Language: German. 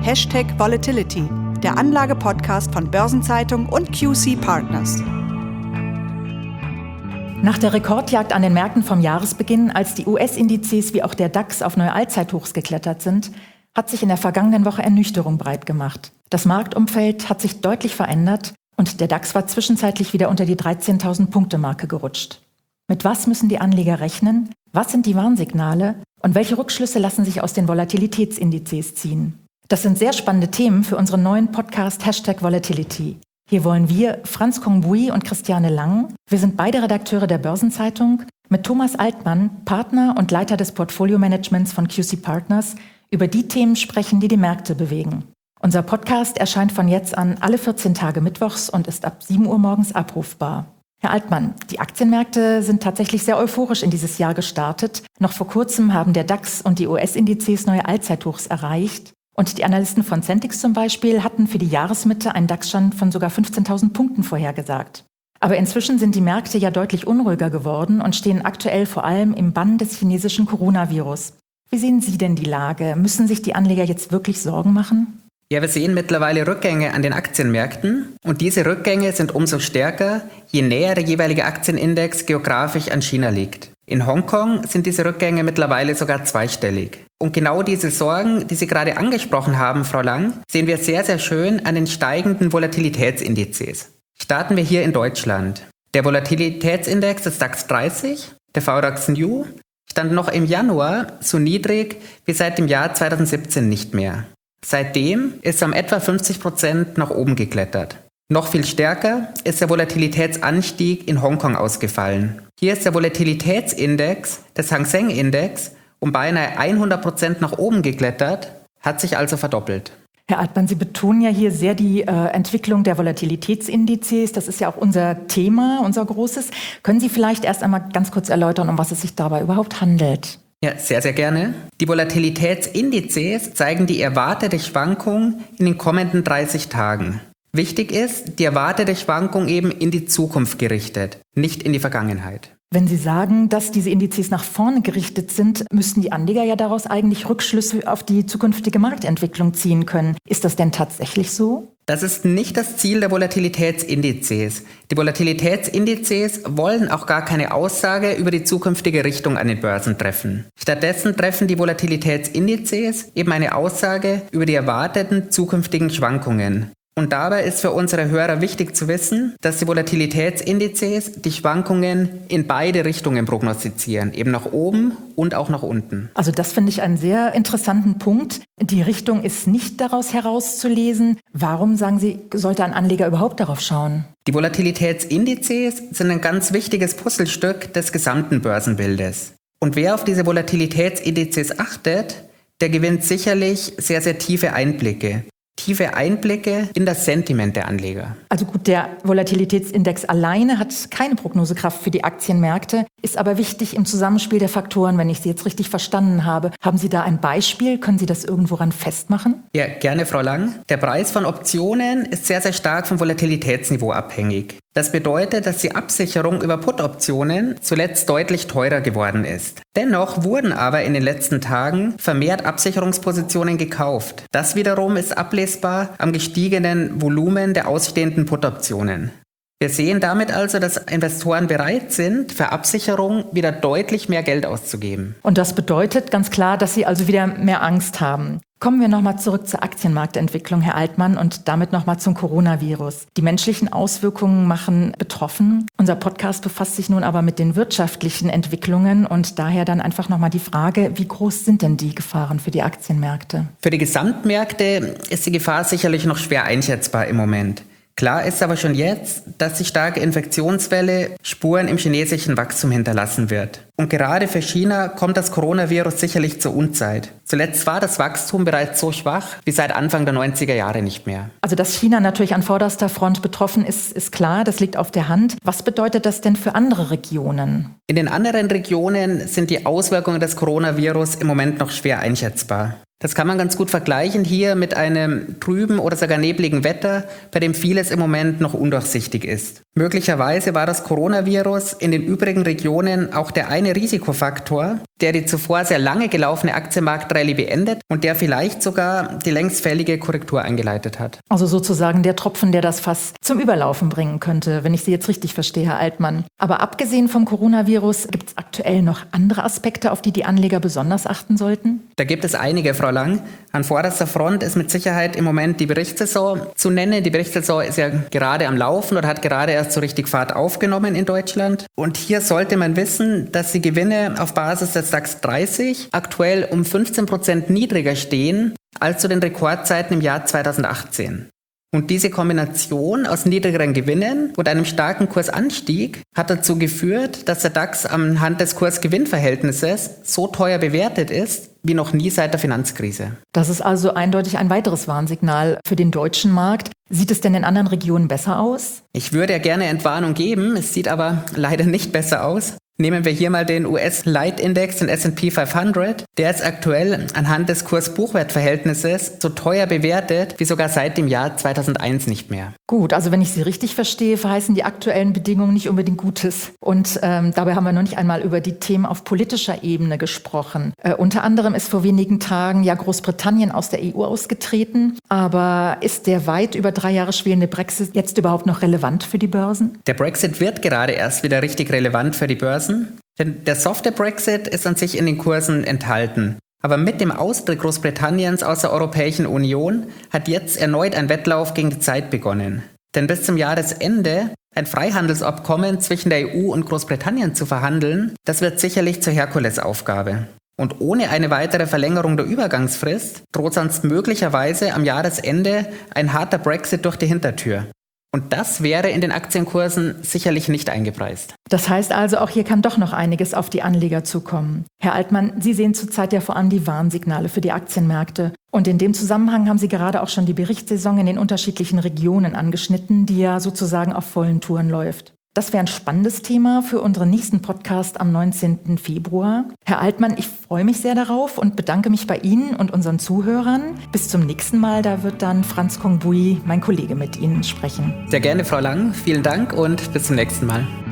#Volatility, der Anlage-Podcast von Börsenzeitung und QC Partners. Nach der Rekordjagd an den Märkten vom Jahresbeginn, als die US-Indizes wie auch der DAX auf neue Allzeithochs geklettert sind, hat sich in der vergangenen Woche Ernüchterung breit gemacht. Das Marktumfeld hat sich deutlich verändert und der DAX war zwischenzeitlich wieder unter die 13.000-Punkte-Marke gerutscht. Mit was müssen die Anleger rechnen? Was sind die Warnsignale? Und welche Rückschlüsse lassen sich aus den Volatilitätsindizes ziehen? Das sind sehr spannende Themen für unseren neuen Podcast #Volatility. Hier wollen wir, Franz Kongbui und Christiane Lang, wir sind beide Redakteure der Börsenzeitung, mit Thomas Altmann, Partner und Leiter des Portfolio-Managements von QC Partners, über die Themen sprechen, die die Märkte bewegen. Unser Podcast erscheint von jetzt an alle 14 Tage mittwochs und ist ab 7 Uhr morgens abrufbar. Herr Altmann, die Aktienmärkte sind tatsächlich sehr euphorisch in dieses Jahr gestartet. Noch vor kurzem haben der DAX und die US-Indizes neue Allzeithochs erreicht. Und die Analysten von Centix zum Beispiel hatten für die Jahresmitte einen DAX-Stand von sogar 15.000 Punkten vorhergesagt. Aber inzwischen sind die Märkte ja deutlich unruhiger geworden und stehen aktuell vor allem im Bann des chinesischen Coronavirus. Wie sehen Sie denn die Lage? Müssen sich die Anleger jetzt wirklich Sorgen machen? Ja, wir sehen mittlerweile Rückgänge an den Aktienmärkten und diese Rückgänge sind umso stärker, je näher der jeweilige Aktienindex geografisch an China liegt. In Hongkong sind diese Rückgänge mittlerweile sogar zweistellig. Und genau diese Sorgen, die Sie gerade angesprochen haben, Frau Lang, sehen wir sehr, sehr schön an den steigenden Volatilitätsindizes. Starten wir hier in Deutschland. Der Volatilitätsindex des DAX 30, der VDAX New, stand noch im Januar so niedrig wie seit dem Jahr 2017 nicht mehr. Seitdem ist er um etwa 50% nach oben geklettert. Noch viel stärker ist der Volatilitätsanstieg in Hongkong ausgefallen. Hier ist der Volatilitätsindex des Hang Seng Index um beinahe 100% nach oben geklettert, hat sich also verdoppelt. Herr Altmann, Sie betonen ja hier sehr die Entwicklung der Volatilitätsindizes. Das ist ja auch unser Thema, unser großes. Können Sie vielleicht erst einmal ganz kurz erläutern, um was es sich dabei überhaupt handelt? Ja, sehr, sehr gerne. Die Volatilitätsindizes zeigen die erwartete Schwankung in den kommenden 30 Tagen. Wichtig ist, die erwartete Schwankung eben in die Zukunft gerichtet, nicht in die Vergangenheit. Wenn Sie sagen, dass diese Indizes nach vorne gerichtet sind, müssten die Anleger ja daraus eigentlich Rückschlüsse auf die zukünftige Marktentwicklung ziehen können. Ist das denn tatsächlich so? Das ist nicht das Ziel der Volatilitätsindizes. Die Volatilitätsindizes wollen auch gar keine Aussage über die zukünftige Richtung an den Börsen treffen. Stattdessen treffen die Volatilitätsindizes eben eine Aussage über die erwarteten zukünftigen Schwankungen. Und dabei ist für unsere Hörer wichtig zu wissen, dass die Volatilitätsindizes die Schwankungen in beide Richtungen prognostizieren, eben nach oben und auch nach unten. Also das finde ich einen sehr interessanten Punkt. Die Richtung ist nicht daraus herauszulesen. Warum, sagen Sie, sollte ein Anleger überhaupt darauf schauen? Die Volatilitätsindizes sind ein ganz wichtiges Puzzlestück des gesamten Börsenbildes. Und wer auf diese Volatilitätsindizes achtet, der gewinnt sicherlich sehr, sehr tiefe Einblicke. Tiefe Einblicke in das Sentiment der Anleger. Also gut, der Volatilitätsindex alleine hat keine Prognosekraft für die Aktienmärkte, ist aber wichtig im Zusammenspiel der Faktoren, wenn ich Sie jetzt richtig verstanden habe. Haben Sie da ein Beispiel? Können Sie das irgendworan festmachen? Ja, gerne, Frau Lang. Der Preis von Optionen ist sehr, sehr stark vom Volatilitätsniveau abhängig. Das bedeutet, dass die Absicherung über Put-Optionen zuletzt deutlich teurer geworden ist. Dennoch wurden aber in den letzten Tagen vermehrt Absicherungspositionen gekauft. Das wiederum ist ablesbar am gestiegenen Volumen der ausstehenden Put-Optionen. Wir sehen damit also, dass Investoren bereit sind, für Absicherung wieder deutlich mehr Geld auszugeben. Und das bedeutet ganz klar, dass Sie also wieder mehr Angst haben. Kommen wir nochmal zurück zur Aktienmarktentwicklung, Herr Altmann, und damit nochmal zum Coronavirus. Die menschlichen Auswirkungen machen betroffen. Unser Podcast befasst sich nun aber mit den wirtschaftlichen Entwicklungen und daher dann einfach nochmal die Frage, wie groß sind denn die Gefahren für die Aktienmärkte? Für die Gesamtmärkte ist die Gefahr sicherlich noch schwer einschätzbar im Moment. Klar ist aber schon jetzt, dass die starke Infektionswelle Spuren im chinesischen Wachstum hinterlassen wird. Und gerade für China kommt das Coronavirus sicherlich zur Unzeit. Zuletzt war das Wachstum bereits so schwach wie seit Anfang der 90er Jahre nicht mehr. Also dass China natürlich an vorderster Front betroffen ist klar, das liegt auf der Hand. Was bedeutet das denn für andere Regionen? In den anderen Regionen sind die Auswirkungen des Coronavirus im Moment noch schwer einschätzbar. Das kann man ganz gut vergleichen hier mit einem trüben oder sogar nebligen Wetter, bei dem vieles im Moment noch undurchsichtig ist. Möglicherweise war das Coronavirus in den übrigen Regionen auch der eine Risikofaktor, der die zuvor sehr lange gelaufene Aktienmarktrallye beendet und der vielleicht sogar die längst fällige Korrektur eingeleitet hat. Also sozusagen der Tropfen, der das Fass zum Überlaufen bringen könnte, wenn ich Sie jetzt richtig verstehe, Herr Altmann. Aber abgesehen vom Coronavirus, gibt es aktuell noch andere Aspekte, auf die die Anleger besonders achten sollten? Da gibt es einige, Frau Lang. An vorderster Front ist mit Sicherheit im Moment die Berichtssaison zu nennen. Die Berichtssaison ist ja gerade am Laufen oder hat gerade erst so richtig Fahrt aufgenommen in Deutschland. Und hier sollte man wissen, dass die Gewinne auf Basis des DAX 30 aktuell um 15% niedriger stehen als zu den Rekordzeiten im Jahr 2018. Und diese Kombination aus niedrigeren Gewinnen und einem starken Kursanstieg hat dazu geführt, dass der DAX anhand des Kurs-Gewinn-Verhältnisses so teuer bewertet ist wie noch nie seit der Finanzkrise. Das ist also eindeutig ein weiteres Warnsignal für den deutschen Markt. Sieht es denn in anderen Regionen besser aus? Ich würde ja gerne Entwarnung geben, es sieht aber leider nicht besser aus. Nehmen wir hier mal den US-Leitindex, den S&P 500. Der ist aktuell anhand des Kurs-Buchwert-Verhältnisses so teuer bewertet wie sogar seit dem Jahr 2001 nicht mehr. Gut, also wenn ich Sie richtig verstehe, verheißen die aktuellen Bedingungen nicht unbedingt Gutes. Und dabei haben wir noch nicht einmal über die Themen auf politischer Ebene gesprochen. Unter anderem ist vor wenigen Tagen ja Großbritannien aus der EU ausgetreten. Aber ist der weit über 3 Jahre schwelende Brexit jetzt überhaupt noch relevant für die Börsen? Der Brexit wird gerade erst wieder richtig relevant für die Börsen. Denn der softe Brexit ist an sich in den Kursen enthalten. Aber mit dem Austritt Großbritanniens aus der Europäischen Union hat jetzt erneut ein Wettlauf gegen die Zeit begonnen. Denn bis zum Jahresende ein Freihandelsabkommen zwischen der EU und Großbritannien zu verhandeln, das wird sicherlich zur Herkulesaufgabe. Und ohne eine weitere Verlängerung der Übergangsfrist droht sonst möglicherweise am Jahresende ein harter Brexit durch die Hintertür. Und das wäre in den Aktienkursen sicherlich nicht eingepreist. Das heißt also, auch hier kann doch noch einiges auf die Anleger zukommen. Herr Altmann, Sie sehen zurzeit ja vor allem die Warnsignale für die Aktienmärkte. Und in dem Zusammenhang haben Sie gerade auch schon die Berichtssaison in den unterschiedlichen Regionen angeschnitten, die ja sozusagen auf vollen Touren läuft. Das wäre ein spannendes Thema für unseren nächsten Podcast am 19. Februar. Herr Altmann, ich freue mich sehr darauf und bedanke mich bei Ihnen und unseren Zuhörern. Bis zum nächsten Mal, da wird dann Franz Kongbui, mein Kollege, mit Ihnen sprechen. Sehr gerne, Frau Lang. Vielen Dank und bis zum nächsten Mal.